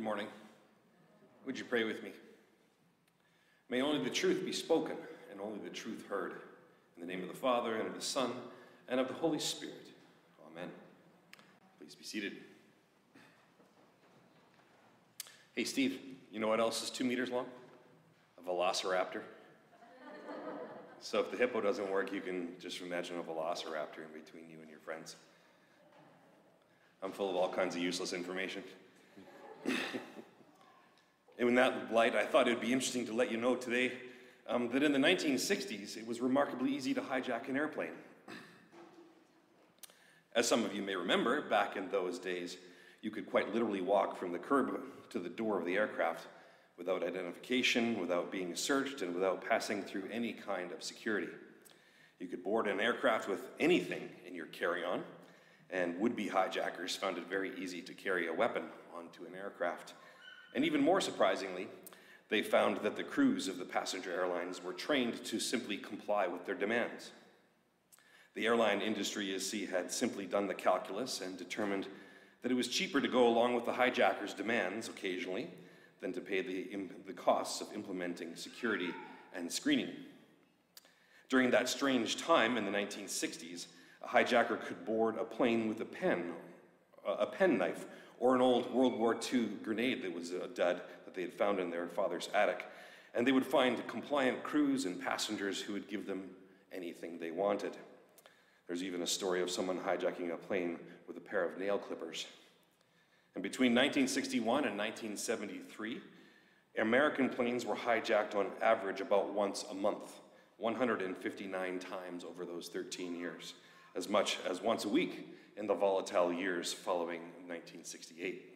morning. Would you pray with me? May only the truth be spoken and only the truth heard. In the name of the Father, and of the Son, and of the Holy Spirit. Amen. Please be seated. Hey, Steve, you know what else is 2 meters long? A velociraptor. So if the hippo doesn't work, you can just imagine a velociraptor in between you and your friends. I'm full of all kinds of useless information. And in that light, I thought it would be interesting to let you know today that in the 1960s, it was remarkably easy to hijack an airplane. As some of you may remember, back in those days, you could quite literally walk from the curb to the door of the aircraft without identification, without being searched, and without passing through any kind of security. You could board an aircraft with anything in your carry-on, and would-be hijackers found it very easy to carry a weapon onto an aircraft. And even more surprisingly, they found that the crews of the passenger airlines were trained to simply comply with their demands. The airline industry, you see, had simply done the calculus and determined that it was cheaper to go along with the hijackers' demands occasionally than to pay the costs of implementing security and screening. During that strange time in the 1960s, a hijacker could board a plane with a penknife, or an old World War II grenade that was a dud that they had found in their father's attic. And they would find compliant crews and passengers who would give them anything they wanted. There's even a story of someone hijacking a plane with a pair of nail clippers. And between 1961 and 1973, American planes were hijacked on average about once a month, 159 times over those 13 years, as much as once a week in the volatile years following 1968.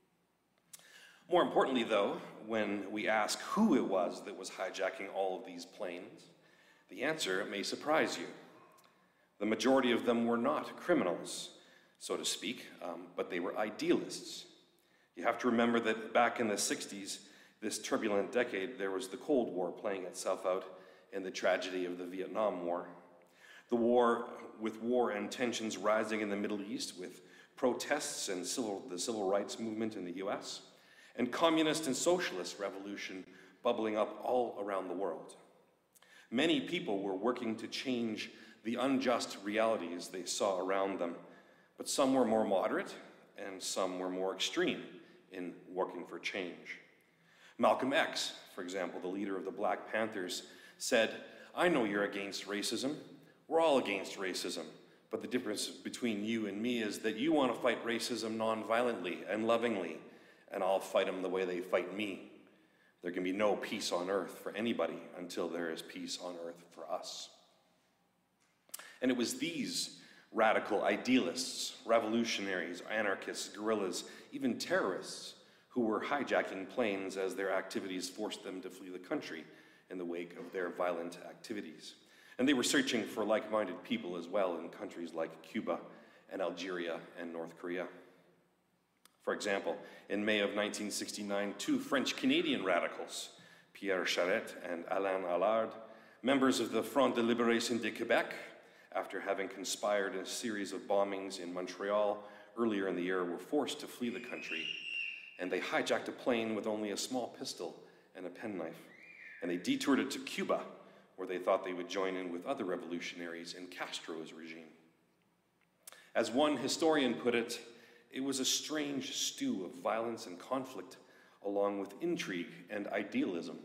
More importantly, though, when we ask who it was that was hijacking all of these planes, the answer may surprise you. The majority of them were not criminals, so to speak, but they were idealists. You have to remember that back in the 60s, this turbulent decade, there was the Cold War playing itself out in the tragedy of the Vietnam War. The war and tensions rising in the Middle East, with protests and the civil rights movement in the US, and communist and socialist revolution bubbling up all around the world. Many people were working to change the unjust realities they saw around them, but some were more moderate and some were more extreme in working for change. Malcolm X, for example, the leader of the Black Panthers, said, "I know you're against racism. We're all against racism, but the difference between you and me is that you want to fight racism non-violently and lovingly, and I'll fight them the way they fight me. There can be no peace on earth for anybody until there is peace on earth for us." And it was these radical idealists, revolutionaries, anarchists, guerrillas, even terrorists, who were hijacking planes as their activities forced them to flee the country in the wake of their violent activities. And they were searching for like-minded people as well in countries like Cuba and Algeria and North Korea. For example, in May of 1969, 2 French-Canadian radicals, Pierre Charette and Alain Allard, members of the Front de Libération de Québec, after having conspired in a series of bombings in Montreal earlier in the year, were forced to flee the country, and they hijacked a plane with only a small pistol and a penknife, and they detoured it to Cuba, where they thought they would join in with other revolutionaries in Castro's regime. As one historian put it, it was a strange stew of violence and conflict, along with intrigue and idealism.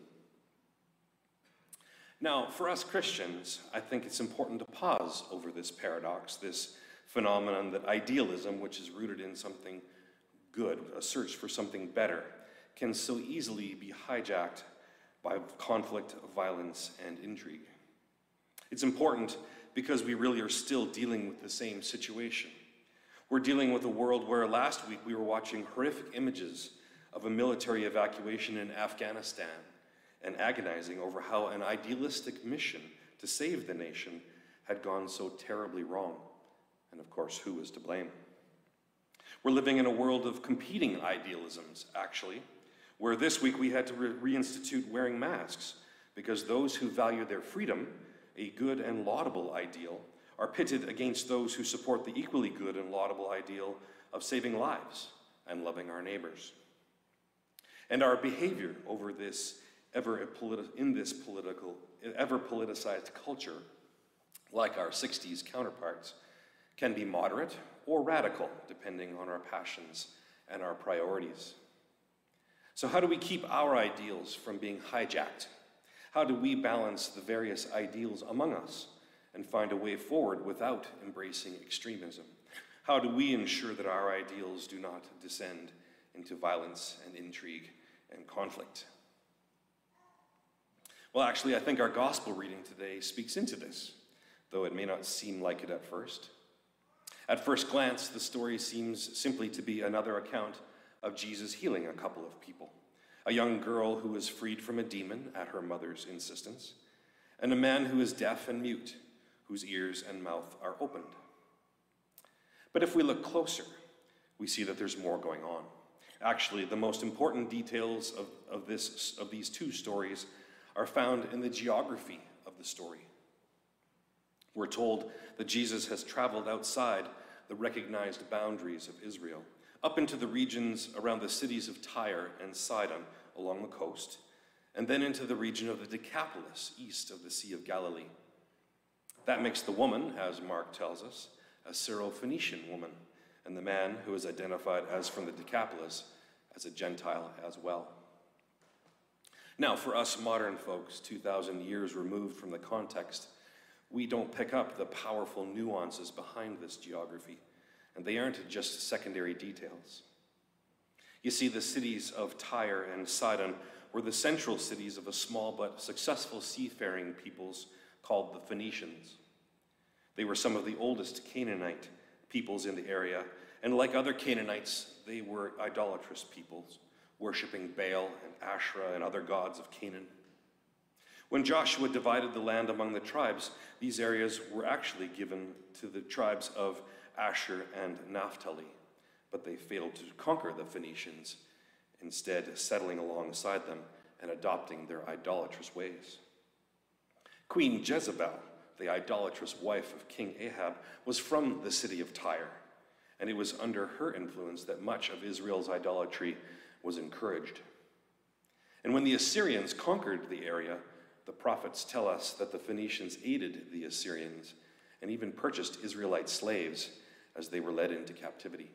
Now, for us Christians, I think it's important to pause over this paradox, this phenomenon that idealism, which is rooted in something good, a search for something better, can so easily be hijacked by conflict, violence, and intrigue. It's important because we really are still dealing with the same situation. We're dealing with a world where last week we were watching horrific images of a military evacuation in Afghanistan and agonizing over how an idealistic mission to save the nation had gone so terribly wrong. And of course, who was to blame? We're living in a world of competing idealisms, actually, where this week we had to reinstitute wearing masks because those who value their freedom, a good and laudable ideal, are pitted against those who support the equally good and laudable ideal of saving lives and loving our neighbors. And our behavior over this ever politicized culture, like our 60s counterparts, can be moderate or radical, depending on our passions and our priorities. So how do we keep our ideals from being hijacked? How do we balance the various ideals among us and find a way forward without embracing extremism? How do we ensure that our ideals do not descend into violence and intrigue and conflict? Well, actually, I think our gospel reading today speaks into this, though it may not seem like it at first. At first glance, the story seems simply to be another account of Jesus healing a couple of people, a young girl who was freed from a demon at her mother's insistence, and a man who is deaf and mute, whose ears and mouth are opened. But if we look closer, we see that there's more going on. Actually, the most important details of these two stories are found in the geography of the story. We're told that Jesus has traveled outside the recognized boundaries of Israel, up into the regions around the cities of Tyre and Sidon along the coast, and then into the region of the Decapolis, east of the Sea of Galilee. That makes the woman, as Mark tells us, a Syrophoenician woman, and the man, who is identified as from the Decapolis, as a Gentile as well. Now, for us modern folks, 2,000 years removed from the context, we don't pick up the powerful nuances behind this geography, and they aren't just secondary details. You see, the cities of Tyre and Sidon were the central cities of a small but successful seafaring peoples called the Phoenicians. They were some of the oldest Canaanite peoples in the area, and like other Canaanites, they were idolatrous peoples, worshiping Baal and Asherah and other gods of Canaan. When Joshua divided the land among the tribes, these areas were actually given to the tribes of Asher and Naphtali, but they failed to conquer the Phoenicians, instead settling alongside them and adopting their idolatrous ways. Queen Jezebel, the idolatrous wife of King Ahab, was from the city of Tyre, and it was under her influence that much of Israel's idolatry was encouraged. And when the Assyrians conquered the area, the prophets tell us that the Phoenicians aided the Assyrians and even purchased Israelite slaves as they were led into captivity.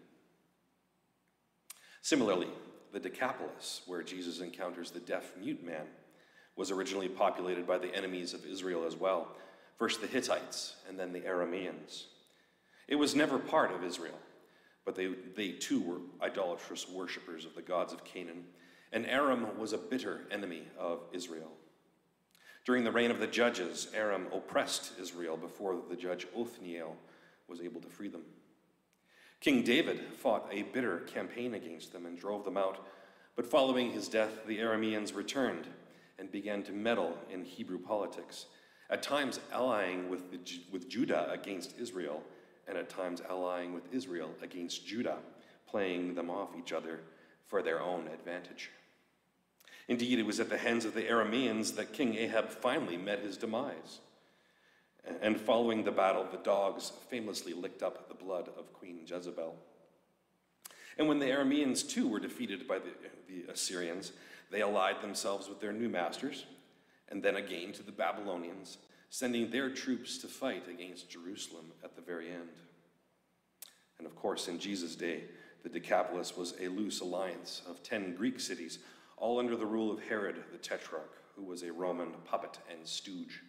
Similarly, the Decapolis, where Jesus encounters the deaf-mute man, was originally populated by the enemies of Israel as well, first the Hittites and then the Arameans. It was never part of Israel, but they too were idolatrous worshippers of the gods of Canaan, and Aram was a bitter enemy of Israel. During the reign of the judges, Aram oppressed Israel before the judge Othniel was able to free them. King David fought a bitter campaign against them and drove them out, but following his death, the Arameans returned and began to meddle in Hebrew politics, at times allying with Judah against Israel, and at times allying with Israel against Judah, playing them off each other for their own advantage. Indeed, it was at the hands of the Arameans that King Ahab finally met his demise. And following the battle, the dogs famously licked up the blood of Queen Jezebel. And when the Arameans too were defeated by the Assyrians, they allied themselves with their new masters, and then again to the Babylonians, sending their troops to fight against Jerusalem at the very end. And of course, in Jesus' day, the Decapolis was a loose alliance of 10 Greek cities, all under the rule of Herod the Tetrarch, who was a Roman puppet and stooge.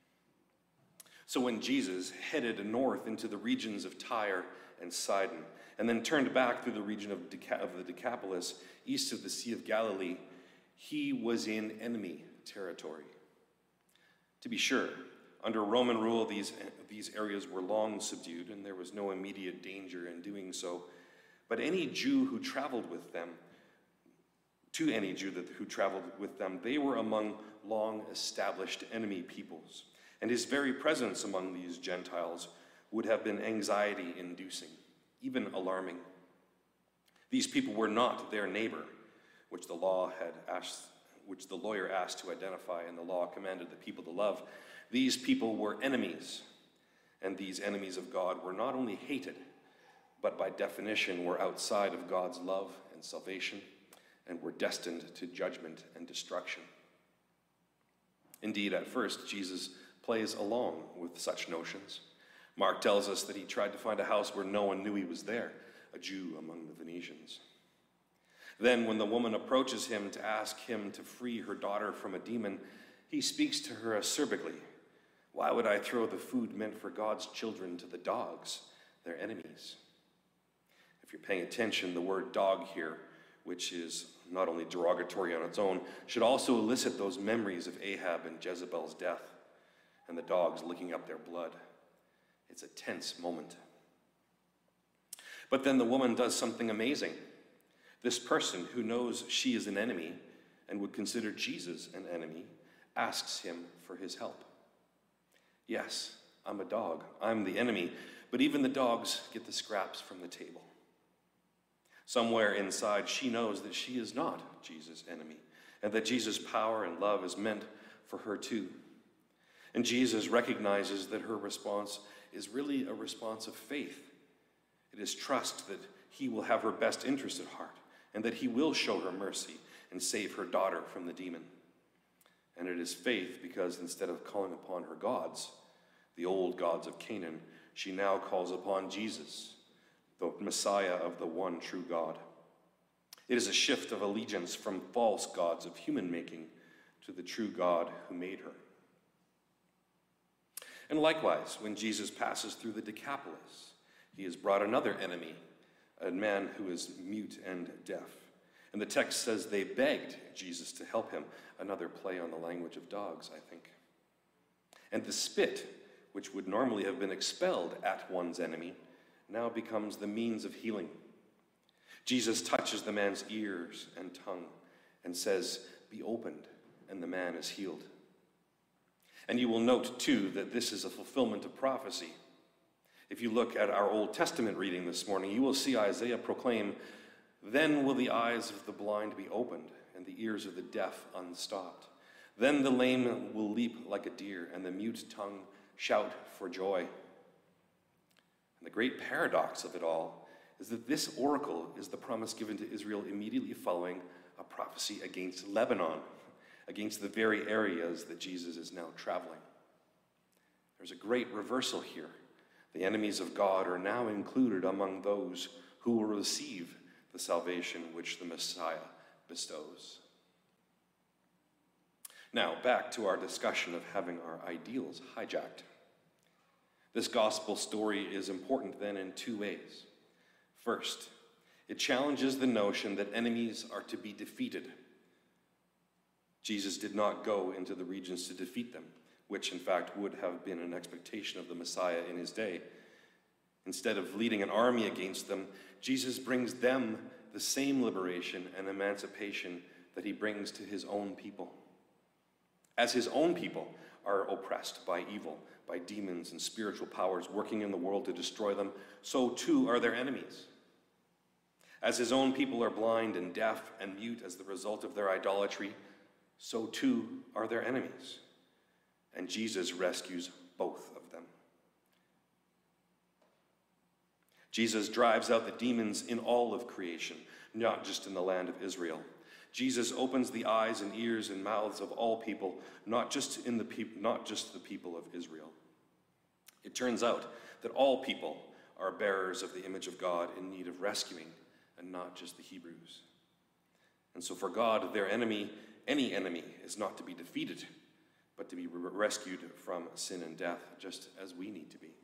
So when Jesus headed north into the regions of Tyre and Sidon, and then turned back through the region of the Decapolis, east of the Sea of Galilee, he was in enemy territory. To be sure, under Roman rule, these areas were long subdued, and there was no immediate danger in doing so. But any Jew who traveled with them, who traveled with them, they were among long-established enemy peoples, and his very presence among these Gentiles would have been anxiety-inducing, even alarming. These people were not their neighbor, which the lawyer asked to identify, and the law commanded the people to love. These people were enemies, and these enemies of God were not only hated, but by definition were outside of God's love and salvation, and were destined to judgment and destruction. Indeed, at first, Jesus plays along with such notions. Mark tells us that he tried to find a house where no one knew he was there, a Jew among the Venetians. Then, when the woman approaches him to ask him to free her daughter from a demon, he speaks to her acerbically. Why would I throw the food meant for God's children to the dogs, their enemies? If you're paying attention, the word dog here, which is not only derogatory on its own, should also elicit those memories of Ahab and Jezebel's death and the dogs licking up their blood. It's a tense moment. But then the woman does something amazing. This person who knows she is an enemy and would consider Jesus an enemy asks him for his help. Yes, I'm a dog. I'm the enemy. But even the dogs get the scraps from the table. Somewhere inside, she knows that she is not Jesus' enemy, and that Jesus' power and love is meant for her too. And Jesus recognizes that her response is really a response of faith. It is trust that he will have her best interest at heart, and that he will show her mercy and save her daughter from the demon. And it is faith because instead of calling upon her gods, the old gods of Canaan, she now calls upon Jesus, the Messiah of the one true God. It is a shift of allegiance from false gods of human making to the true God who made her. And likewise, when Jesus passes through the Decapolis, he has brought another enemy, a man who is mute and deaf. And the text says they begged Jesus to help him, another play on the language of dogs, I think. And the spit, which would normally have been expelled at one's enemy, now becomes the means of healing. Jesus touches the man's ears and tongue and says, "Be opened," and the man is healed. And you will note, too, that this is a fulfillment of prophecy. If you look at our Old Testament reading this morning, you will see Isaiah proclaim, "Then will the eyes of the blind be opened, and the ears of the deaf unstopped. Then the lame will leap like a deer, and the mute tongue shout for joy." And the great paradox of it all is that this oracle is the promise given to Israel immediately following a prophecy against Lebanon, against the very areas that Jesus is now traveling. There's a great reversal here. The enemies of God are now included among those who will receive the salvation which the Messiah bestows. Now, back to our discussion of having our ideals hijacked. This gospel story is important then in two ways. First, it challenges the notion that enemies are to be defeated. Jesus did not go into the regions to defeat them, which in fact would have been an expectation of the Messiah in his day. Instead of leading an army against them, Jesus brings them the same liberation and emancipation that he brings to his own people. As his own people are oppressed by evil, by demons and spiritual powers working in the world to destroy them, so too are their enemies. As his own people are blind and deaf and mute as the result of their idolatry, so too are their enemies. And Jesus rescues both of them. Jesus drives out the demons in all of creation, not just in the land of Israel. Jesus opens the eyes and ears and mouths of all people, not just the people of Israel. It turns out that all people are bearers of the image of God in need of rescuing, and not just the Hebrews. And so for God, their enemy, any enemy, is not to be defeated, but to be rescued from sin and death, just as we need to be.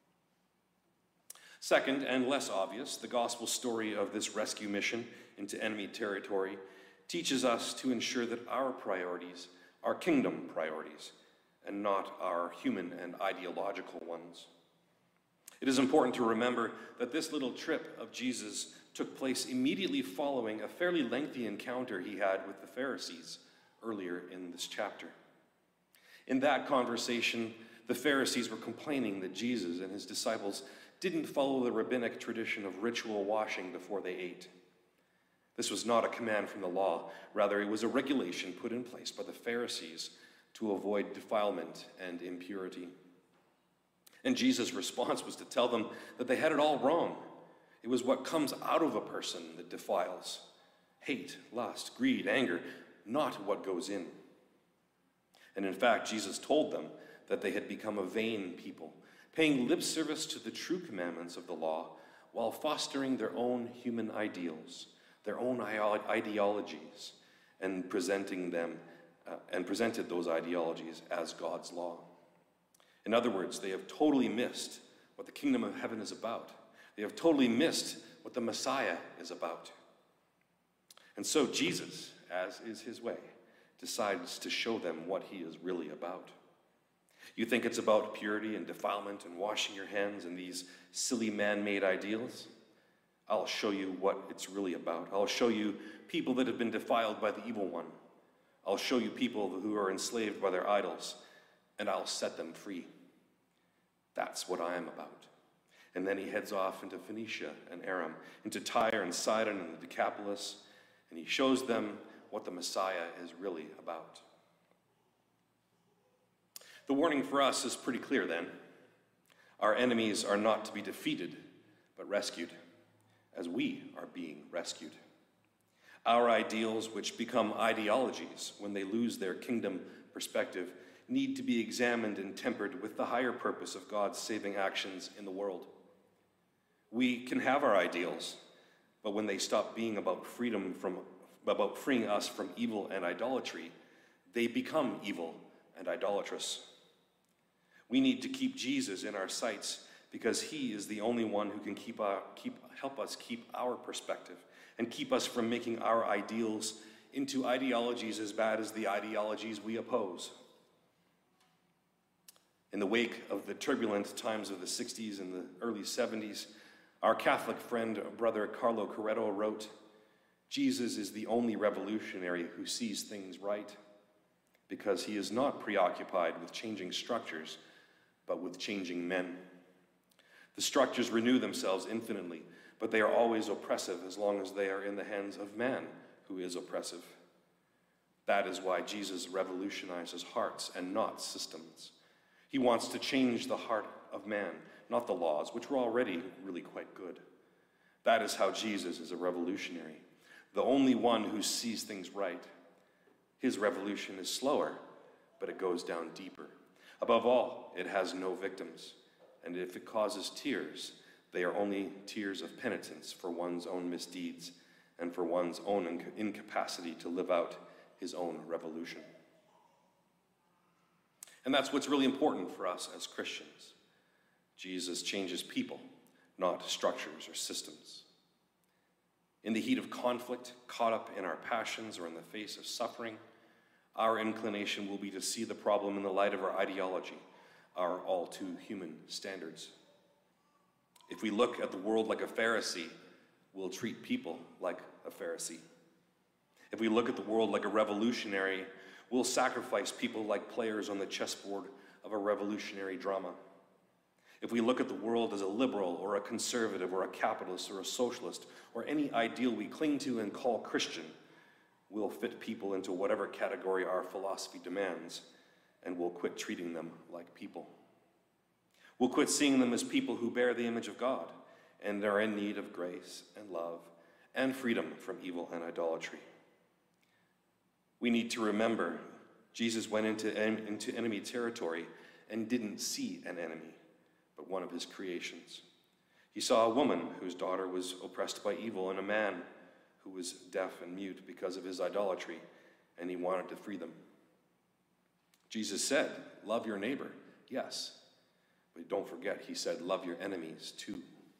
Second, and less obvious, the gospel story of this rescue mission into enemy territory teaches us to ensure that our priorities are kingdom priorities and not our human and ideological ones. It is important to remember that this little trip of Jesus took place immediately following a fairly lengthy encounter he had with the Pharisees earlier in this chapter. In that conversation, the Pharisees were complaining that Jesus and his disciples didn't follow the rabbinic tradition of ritual washing before they ate. This was not a command from the law. Rather, it was a regulation put in place by the Pharisees to avoid defilement and impurity. And Jesus' response was to tell them that they had it all wrong. It was what comes out of a person that defiles. hate, lust, greed, anger, not what goes in. And in fact, Jesus told them that they had become a vain people, paying lip service to the true commandments of the law while fostering their own human ideals, their own ideologies, and presented those ideologies as God's law. In other words, they have totally missed what the kingdom of heaven is about. They have totally missed what the Messiah is about. And so Jesus, as is his way, decides to show them what he is really about. You think it's about purity and defilement and washing your hands and these silly man-made ideals? I'll show you what it's really about. I'll show you people that have been defiled by the evil one. I'll show you people who are enslaved by their idols, and I'll set them free. That's what I am about. And then he heads off into Phoenicia and Aram, into Tyre and Sidon and the Decapolis, and he shows them what the Messiah is really about. The warning for us is pretty clear then. Our enemies are not to be defeated, but rescued, as we are being rescued. Our ideals, which become ideologies when they lose their kingdom perspective, need to be examined and tempered with the higher purpose of God's saving actions in the world. We can have our ideals, but when they stop being about freeing us from evil and idolatry, they become evil and idolatrous. We need to keep Jesus in our sights because he is the only one who can help us keep our perspective and keep us from making our ideals into ideologies as bad as the ideologies we oppose. In the wake of the turbulent times of the 60s and the early 70s, our Catholic friend, Brother Carlo Corretto, wrote, "Jesus is the only revolutionary who sees things right, because he is not preoccupied with changing structures, but with changing men. The structures renew themselves infinitely, but they are always oppressive as long as they are in the hands of man, who is oppressive. That is why Jesus revolutionizes hearts and not systems. He wants to change the heart of man, not the laws, which were already really quite good. That is how Jesus is a revolutionary, the only one who sees things right. His revolution is slower, but it goes down deeper. Above all, it has no victims, and if it causes tears, they are only tears of penitence for one's own misdeeds and for one's own incapacity to live out his own revolution." And that's what's really important for us as Christians. Jesus changes people, not structures or systems. In the heat of conflict, caught up in our passions, or in the face of suffering, our inclination will be to see the problem in the light of our ideology, our all too human standards. If we look at the world like a Pharisee, we'll treat people like a Pharisee. If we look at the world like a revolutionary, we'll sacrifice people like players on the chessboard of a revolutionary drama. If we look at the world as a liberal or a conservative or a capitalist or a socialist or any ideal we cling to and call Christian, we'll fit people into whatever category our philosophy demands, and we'll quit treating them like people. We'll quit seeing them as people who bear the image of God and are in need of grace and love and freedom from evil and idolatry. We need to remember Jesus went into enemy territory and didn't see an enemy, but one of his creations. He saw a woman whose daughter was oppressed by evil and a man who was deaf and mute because of his idolatry, and he wanted to free them. Jesus said, "Love your neighbor," yes, but don't forget, he said, "Love your enemies too."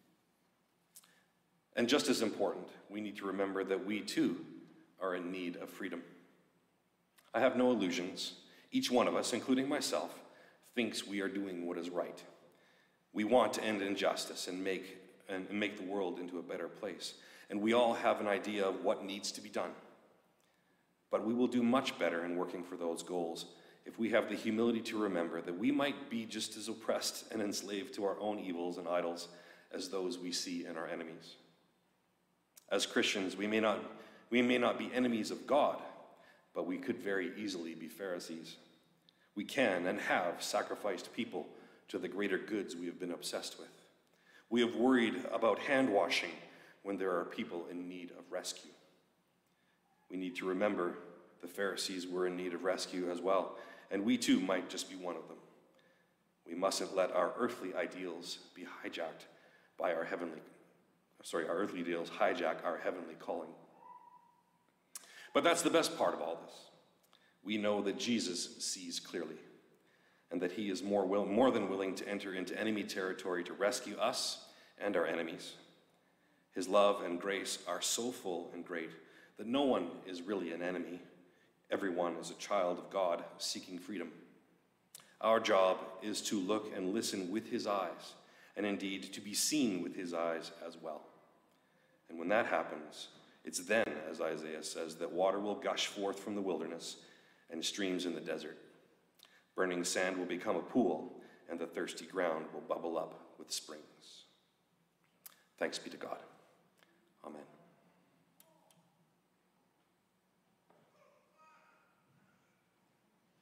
And just as important, we need to remember that we too are in need of freedom. I have no illusions. Each one of us, including myself, thinks we are doing what is right. We want to end injustice and make the world into a better place. And we all have an idea of what needs to be done. But we will do much better in working for those goals if we have the humility to remember that we might be just as oppressed and enslaved to our own evils and idols as those we see in our enemies. As Christians, we may not be enemies of God, but we could very easily be Pharisees. We can and have sacrificed people to the greater goods we have been obsessed with. We have worried about hand washing when there are people in need of rescue. We need to remember the Pharisees were in need of rescue as well, and we too might just be one of them. We mustn't let our earthly ideals be hijacked by our earthly ideals hijack our heavenly calling. But that's the best part of all this. We know that Jesus sees clearly, and that he is more than willing to enter into enemy territory to rescue us and our enemies. His love and grace are so full and great that no one is really an enemy. Everyone is a child of God seeking freedom. Our job is to look and listen with his eyes, and indeed to be seen with his eyes as well. And when that happens, it's then, as Isaiah says, that water will gush forth from the wilderness and streams in the desert. Burning sand will become a pool, and the thirsty ground will bubble up with springs. Thanks be to God.